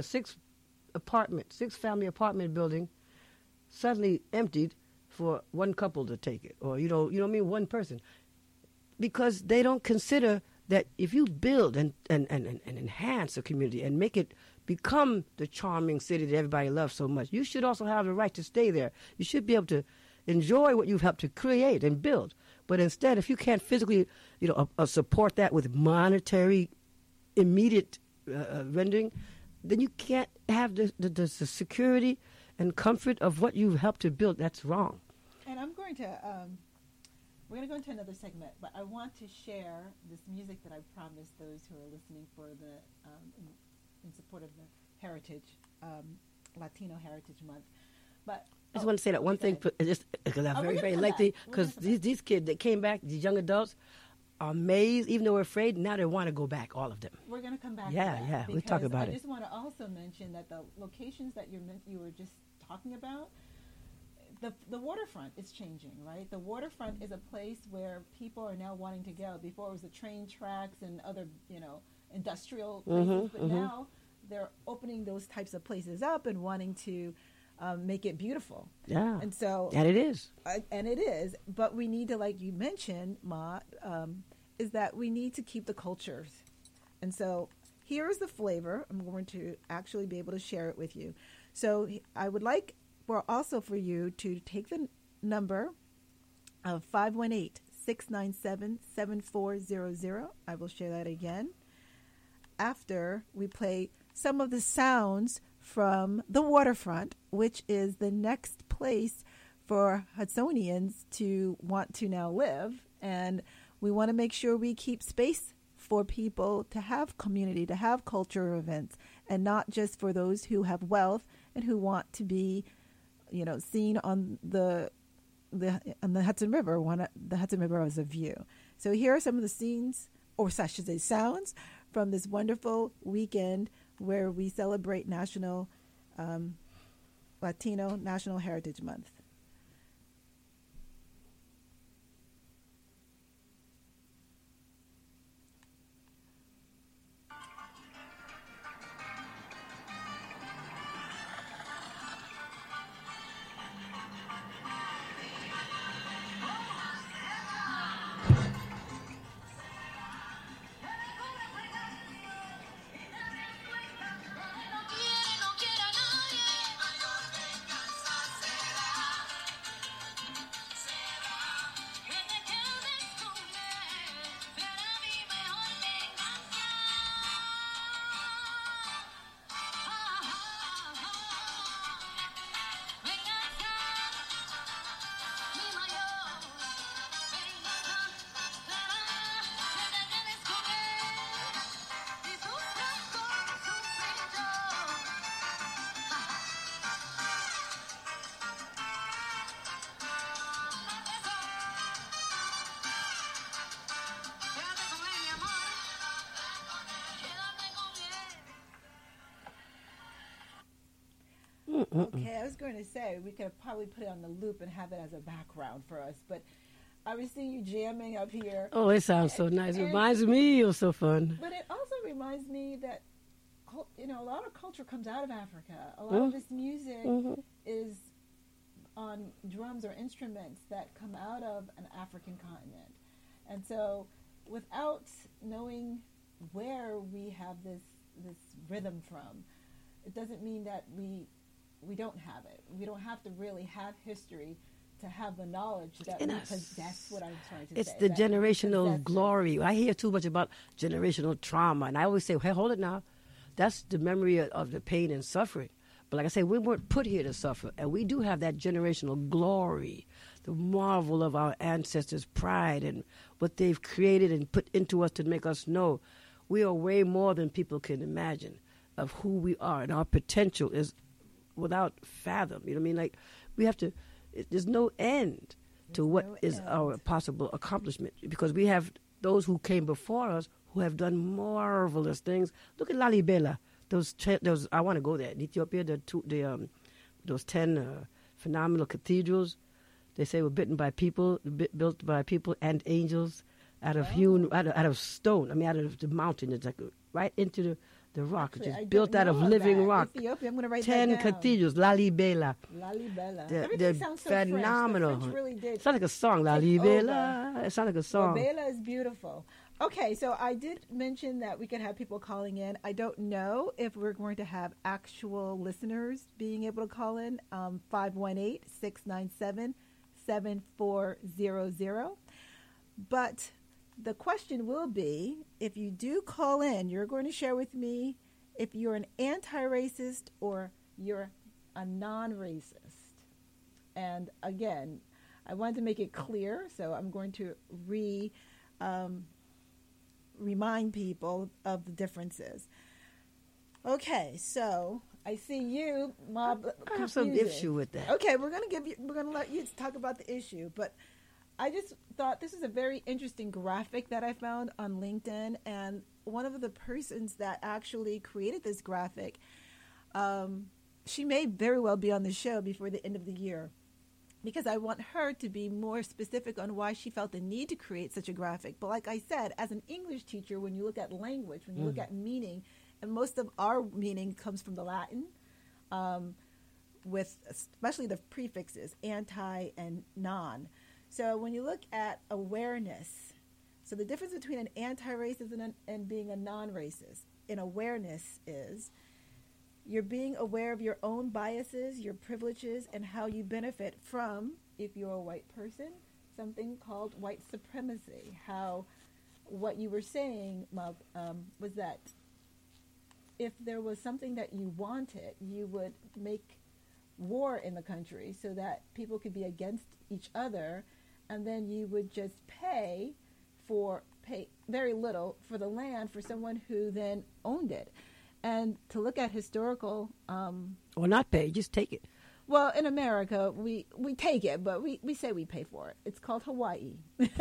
six-family apartment building suddenly emptied for one couple to take it, or one person, because they don't consider that if you build and enhance a community and make it become the charming city that everybody loves so much, you should also have the right to stay there. You should be able to enjoy what you've helped to create and build. But instead, if you can't physically, support that with monetary, immediate rendering, then you can't have the security and comfort of what you've helped to build. That's wrong. And I'm going to, we're going to go into another segment, but I want to share this music that I promised those who are listening for the, in support of the Heritage, Latino Heritage Month. But I just want to say that one thing, just because I'm very lengthy, because these kids that came back, these young adults, are amazed, even though we're afraid, now they want to go back, all of them. We're going to come back to that. Yeah, we'll talk about it. I just want to also mention that the locations that you were just talking about, the waterfront is changing, right? The waterfront is a place where people are now wanting to go. Before it was the train tracks and other, industrial places, but now they're opening those types of places up and wanting to make it beautiful. Yeah. And so... And it is. And it is. But we need to, like you mentioned, Ma, is that we need to keep the cultures. And so here is the flavor. I'm going to actually be able to share it with you. So I would like for you to take the number of 518-697-7400. I will share that again after we play some of the sounds from the waterfront, which is the next place for Hudsonians to want to now live. And we want to make sure we keep space for people to have community, to have cultural events, and not just for those who have wealth and who want to be, seen on the Hudson River, the Hudson River as a view. So here are some of the scenes, or I should say sounds, from this wonderful weekend where we celebrate Latino National Heritage Month. Okay, I was going to say we could probably put it on the loop and have it as a background for us, but I was seeing you jamming up here. Oh, it sounds so nice. It reminds me. It was so fun. But it also reminds me that, a lot of culture comes out of Africa. A lot of this music is on drums or instruments that come out of an African continent. And so without knowing where we have this rhythm from, it doesn't mean that we we don't have it. We don't have to really have history to have the knowledge that we possess. What I'm trying to say. It's the generational glory. I hear too much about generational trauma, and I always say, hey, hold it now. That's the memory of the pain and suffering. But like I say, we weren't put here to suffer, and we do have that generational glory, the marvel of our ancestors' pride and what they've created and put into us to make us know we are way more than people can imagine of who we are, and our potential is without fathom. You know what I mean? Like, we have to, there's no end to what is our possible accomplishment, because we have those who came before us who have done marvelous things. Look at Lalibela. Those I want to go there in Ethiopia. Those 10 phenomenal cathedrals. They say were built by people and angels out of out of stone. I mean, out of the mountain. It's like right into the rock. Actually, it's built out of living rock. Ethiopia, I'm going to write 10 that down. cathedrals. Lalibela. Lalibela. They're sounds so phenomenal. French. The French really did. It sounds like a song. Lalibela. It sounds like a song. Bela is beautiful. Okay, so I did mention that we could have people calling in. I don't know if we're going to have actual listeners being able to call in. 518-697-7400. But the question will be, if you do call in, you're going to share with me if you're an anti-racist or you're a non-racist. And again, I wanted to make it clear, so I'm going to remind people of the differences. Okay, so I see you, Mob. I have some issue with that. Okay, we're gonna let you talk about the issue, but I just thought this is a very interesting graphic that I found on LinkedIn, and one of the persons that actually created this graphic, she may very well be on the show before the end of the year, because I want her to be more specific on why she felt the need to create such a graphic. But like I said, as an English teacher, when you look at language, when you look at meaning, and most of our meaning comes from the Latin, with especially the prefixes, anti and non. So when you look at awareness, so the difference between an anti-racist and being a non-racist in awareness is you're being aware of your own biases, your privileges, and how you benefit from, if you're a white person, something called white supremacy. How what you were saying, Mug, was that if there was something that you wanted, you would make war in the country so that people could be against each other, and then you would just pay very little for the land for someone who then owned it. And to look at historical... or not pay, just take it. Well, in America, we take it, but we say we pay for it. It's called Hawaii.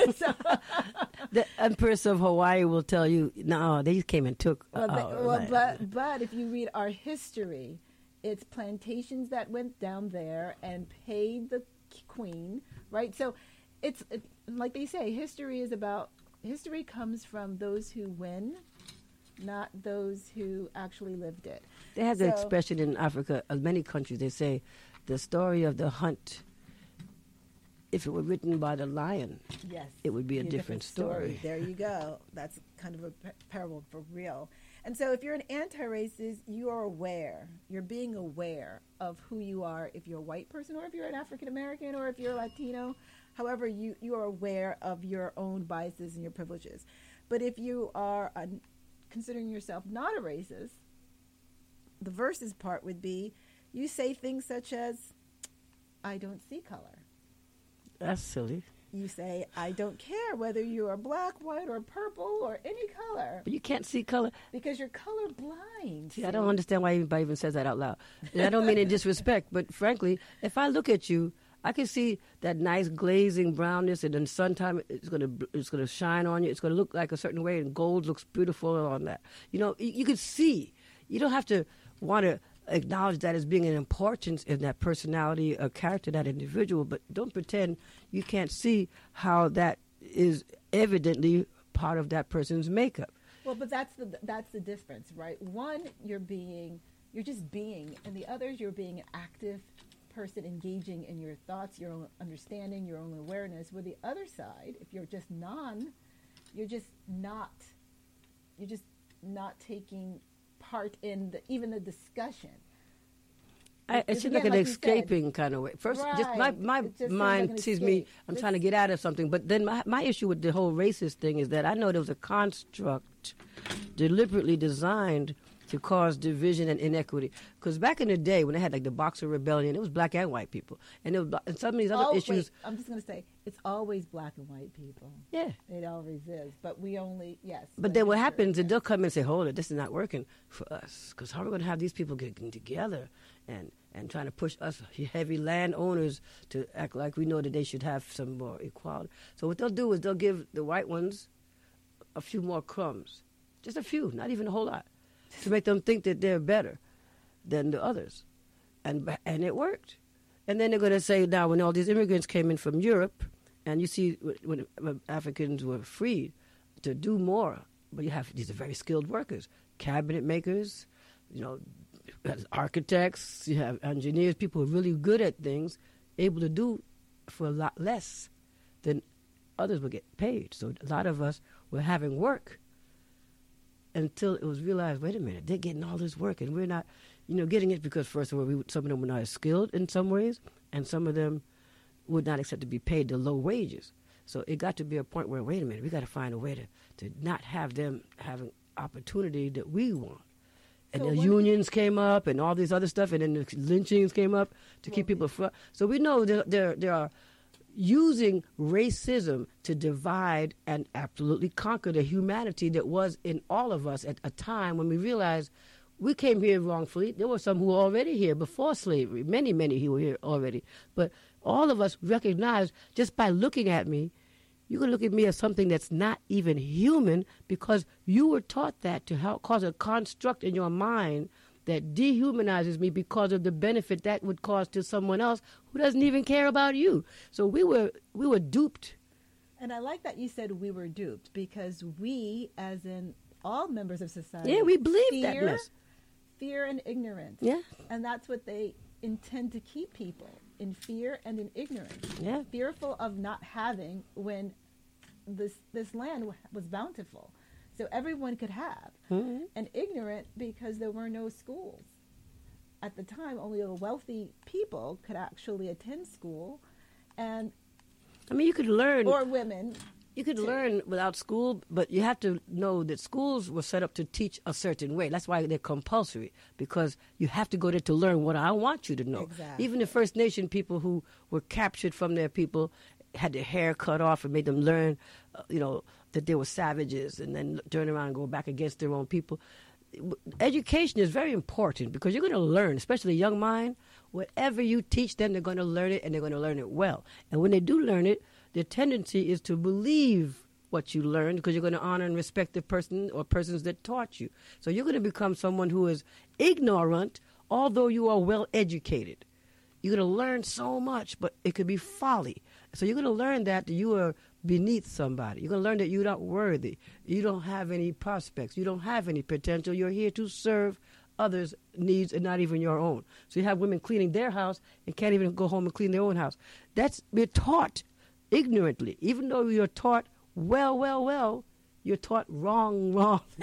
The Empress of Hawaii will tell you, no, they came and took but if you read our history, it's plantations that went down there and paid the queen, right? So it's like they say, history comes from those who win, not those who actually lived it. They have the expression in Africa, many countries, they say, the story of the hunt, if it were written by the lion, yes, it would be a different story. There you go. That's kind of a parable for real. And so if you're an anti-racist, you are aware. You're being aware of who you are if you're a white person or if you're an African-American or if you're Latino. However, you are aware of your own biases and your privileges. But if you are considering yourself not a racist, the versus part would be you say things such as, I don't see color. That's silly. You say, I don't care whether you are black, white, or purple, or any color. But you can't see color. Because you're colorblind. See, I don't understand why anybody even says that out loud. And I don't mean in disrespect, but frankly, if I look at you, I can see that nice glazing brownness, and in sun time, it's gonna shine on you. It's gonna look like a certain way, and gold looks beautiful on that. You know, you can see. You don't have to want to acknowledge that as being an importance in that personality or character, that individual, but don't pretend you can't see how that is evidently part of that person's makeup. Well, but that's the difference, right? One, you're just being, and the others, you're being an active person engaging in your thoughts, your own understanding, your own awareness. With the other side, if you're just you're just not taking part in even the discussion. It seems like an escaping kind of way. First, just my mind sees me, I'm trying to get out of something. But then my issue with the whole racist thing is that I know there was a construct deliberately designed to cause division and inequity. Because back in the day, when they had like the Boxer Rebellion, it was black and white people. And some of these other issues... Wait, I'm just going to say, it's always black and white people. Yeah. It always is. But we only, yes. But then what happens is they'll come in and say, hold it, this is not working for us. Because how are we going to have these people getting together and trying to push us heavy landowners to act like we know that they should have some more equality? So what they'll do is they'll give the white ones a few more crumbs. Just a few, not even a whole lot, to make them think that they're better than the others. And it worked. And then they're going to say, now, when all these immigrants came in from Europe, and you see when Africans were freed to do more, but you have these are very skilled workers, cabinet makers, architects, you have engineers, people who are really good at things, able to do for a lot less than others would get paid. So a lot of us were having work until it was realized, wait a minute, they're getting all this work and we're not, getting it because, first of all, some of them were not as skilled in some ways, and some of them would not accept to be paid the low wages. So it got to be a point where, wait a minute, we got to find a way to not have them having opportunity that we want. And the unions came up and all these other stuff, and then the lynchings came up to keep people from. So we know there are using racism to divide and absolutely conquer the humanity that was in all of us at a time when we realized we came here wrongfully. There were some who were already here before slavery, many who were here already. But all of us recognized, just by looking at me, you can look at me as something that's not even human because you were taught that to help cause a construct in your mind that dehumanizes me because of the benefit that would cause to someone else who doesn't even care about you. So we were duped. And I like that you said we were duped, because we, as in all members of society, we believe that mess. Fear and ignorance. Yeah. And that's what they intend to keep people, in fear and in ignorance. Yeah. Fearful of not having when this land was bountiful. So everyone could have. Mm-hmm. And ignorant because there were no schools. At the time, only the wealthy people could actually attend school. And you could learn. Or women. You could learn without school, but you have to know that schools were set up to teach a certain way. That's why they're compulsory, because you have to go there to learn what I want you to know. Exactly. Even the First Nation people who were captured from their people had their hair cut off and made them learn, that they were savages, and then turn around and go back against their own people. Education is very important because you're going to learn, especially a young mind. Whatever you teach them, they're going to learn it, and they're going to learn it well. And when they do learn it, the tendency is to believe what you learned because you're going to honor and respect the person or persons that taught you. So you're going to become someone who is ignorant, although you are well educated. You're going to learn so much, but it could be folly. So you're going to learn that you are beneath somebody. You're going to learn that you're not worthy. You don't have any prospects. You don't have any potential. You're here to serve others' needs and not even your own. So you have women cleaning their house and can't even go home and clean their own house. We're taught ignorantly. Even though you're taught well, you're taught wrong.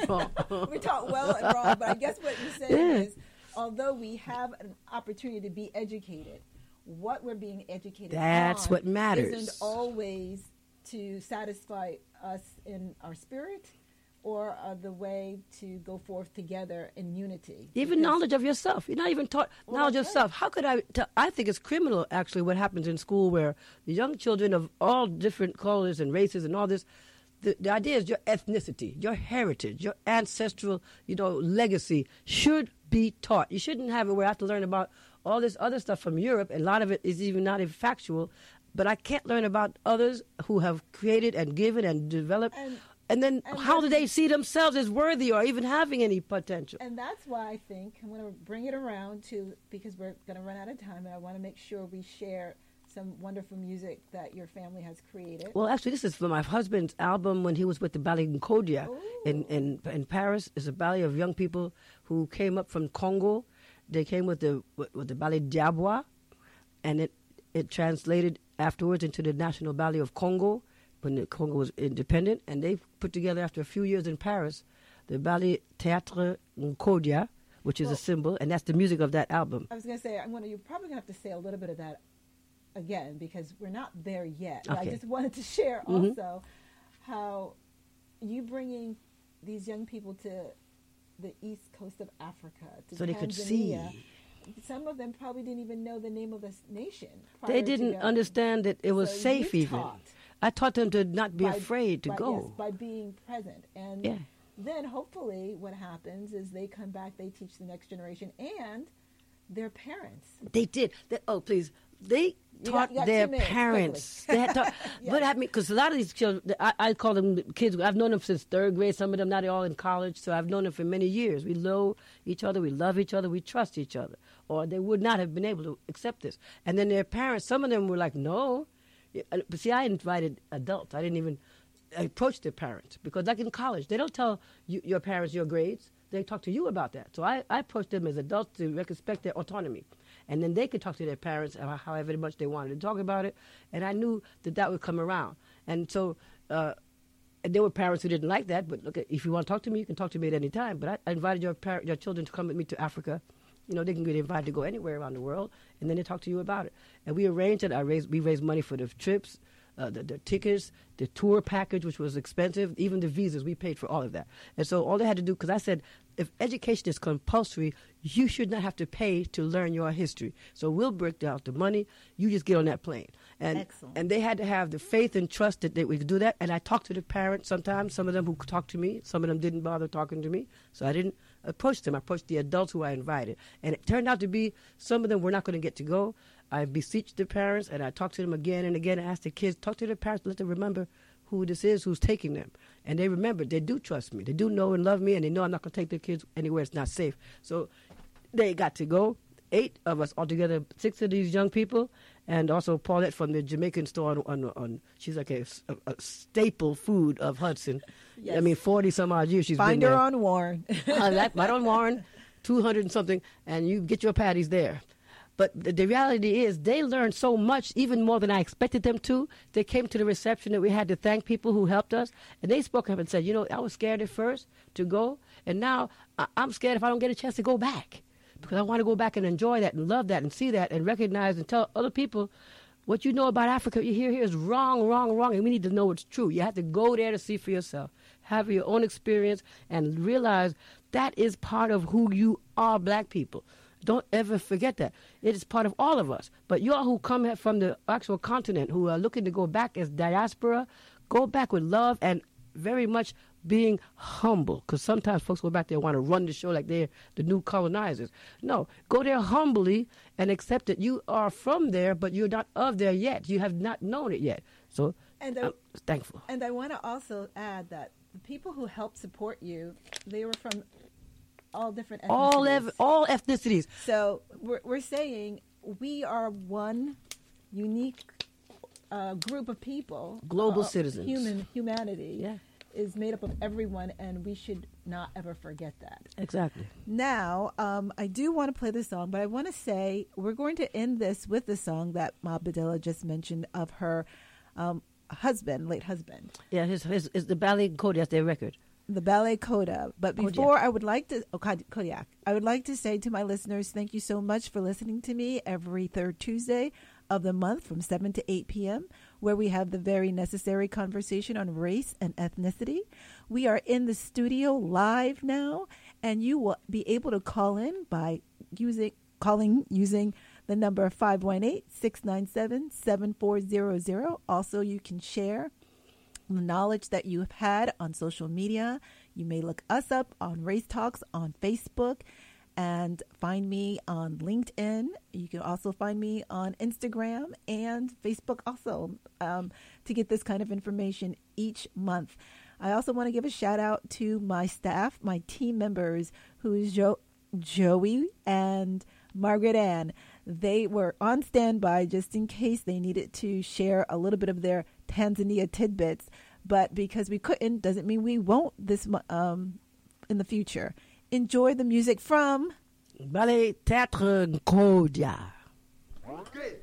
We're taught well and wrong, but I guess what you're saying is, although we have an opportunity to be educated, what we're being educated That's on what matters. Isn't always to satisfy us in our spirit or the way to go forth together in unity. Even knowledge of yourself. You're not even taught knowledge of self. How could I think it's criminal, actually, what happens in school where the young children of all different colors and races and all this, the idea is your ethnicity, your heritage, your ancestral, legacy should be taught. You shouldn't have it where I have to learn about all this other stuff from Europe, and a lot of it is even not factual, but I can't learn about others who have created and given and developed. And then how do they see themselves as worthy or even having any potential? And that's why I think I'm going to bring it around because we're going to run out of time, and I want to make sure we share some wonderful music that your family has created. Well, actually, this is for my husband's album when he was with the Ballet Nkodia in Paris. It's a ballet of young people who came up from Congo. They came with the Ballet Diabois, and it translated afterwards into the National Ballet of Congo when the Congo was independent, and they put together after a few years in Paris the Ballet Théâtre Nkodia, which is a symbol, and that's the music of that album. I was going to say, you're probably going to have to say a little bit of that again because we're not there yet. Okay. I just wanted to share also how you bringing these young people to the east coast of Africa, to so Tanzania, they could see. Some of them probably didn't even know the name of this nation. They didn't understand that it was safe even. I taught them to not be afraid to go. Yes, by being present. And then hopefully what happens is they come back, they teach the next generation and their parents. They did. They taught their parents. They had taught, What happened? Because a lot of these children, I call them kids. I've known them since third grade. Some of them now they're all in college. So I've known them for many years. We know each other. We love each other. We trust each other. Or they would not have been able to accept this. And then their parents, some of them were like, no. But see, I invited adults. I didn't even approach their parents because like in college, they don't tell your parents your grades. They talk to you about that. So I approached them as adults to respect their autonomy. And then they could talk to their parents however much they wanted to talk about it. And I knew that would come around. And so and there were parents who didn't like that. But look, if you want to talk to me, you can talk to me at any time. But I invited your children to come with me to Africa. You know, they can get invited to go anywhere around the world. And then they talk to you about it. And we arranged it. We raised money for the trips, the tickets, the tour package, which was expensive, even the visas. We paid for all of that. And so all they had to do, because I said, if education is compulsory, you should not have to pay to learn your history. So we'll break out the money. You just get on that plane. Excellent. And they had to have the faith and trust that we could do that. And I talked to the parents sometimes, some of them who talked to me. Some of them didn't bother talking to me. So I didn't approach them. I approached the adults who I invited. And it turned out to be some of them were not going to get to go. I beseeched the parents, and I talked to them again and again. I asked the kids, talk to their parents, let them remember who this is, who's taking them. And they remember, they do trust me. They do know and love me, and they know I'm not going to take their kids anywhere it's not safe. So they got to go. 8 of us altogether, 6 of these young people, and also Paulette from the Jamaican store on she's like a staple food of Hudson. Yes. I mean, 40-some-odd years she's Find been there. her on Warren. Right on Warren, 200 and something, and you get your patties there. But the reality is they learned so much, even more than I expected them to. They came to the reception that we had to thank people who helped us. And they spoke up and said, you know, I was scared at first to go. And now I'm scared if I don't get a chance to go back. Because I want to go back and enjoy that and love that and see that and recognize and tell other people what you know about Africa, you hear here is wrong, wrong, wrong. And we need to know it's true. You have to go there to see for yourself. Have your own experience and realize that is part of who you are, black people. Don't ever forget that. It is part of all of us. But you all who come from the actual continent, who are looking to go back as diaspora, go back with love and very much being humble. Because sometimes folks go back there and want to run the show like they're the new colonizers. No, go there humbly and accept that you are from there, but you're not of there yet. You have not known it yet. So I'm thankful. And I want to also add that the people who helped support you, they were from all different ethnicities. All ethnicities. So we're saying we are one unique group of people. Global citizens. Humanity is made up of everyone, and we should not ever forget that. Exactly. Now, I do want to play the song, but I want to say we're going to end this with the song that Ma Badilla just mentioned of her late husband. Yeah, his the Ballet Coda, that's their record. The Ballet Coda. But before I would like to, Kodiak, I would like to say to my listeners, thank you so much for listening to me every third Tuesday of the month from 7 to 8 p.m., where we have the very necessary conversation on race and ethnicity. We are in the studio live now, and you will be able to call in by using the number 518-697-7400. Also, you can share the knowledge that you have had on social media. You may look us up on Race Talks on Facebook and find me on LinkedIn. You can also find me on Instagram and Facebook also to get this kind of information each month. I also want to give a shout out to my staff, my team members, who is Joey and Margaret Ann. They were on standby just in case they needed to share a little bit of their Tanzania tidbits, but because we couldn't doesn't mean we won't this in the future. Enjoy the music from Ballet Théâtre Nkodia. Okay.